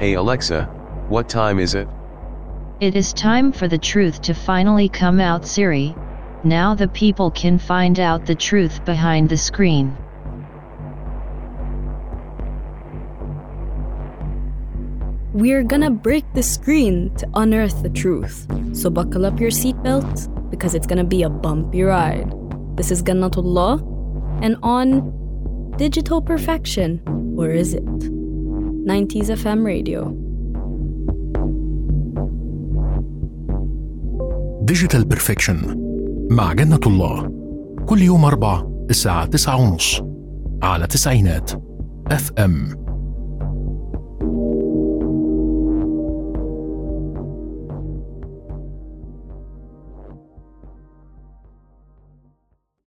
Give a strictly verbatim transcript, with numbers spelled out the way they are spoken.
Hey Alexa, what time is it? It is time for the truth to finally come out, Siri. Now the people can find out the truth behind the screen. We're gonna break the screen to unearth the truth. So buckle up your seatbelt, because it's gonna be a bumpy ride. This is Gannatullah, and on Digital Perfection, or is it? nineties F M Radio. ديجيتال بيرفكشن مع جنة الله، كل يوم أربع الساعة تسعة ونص على تسعينات اف ام.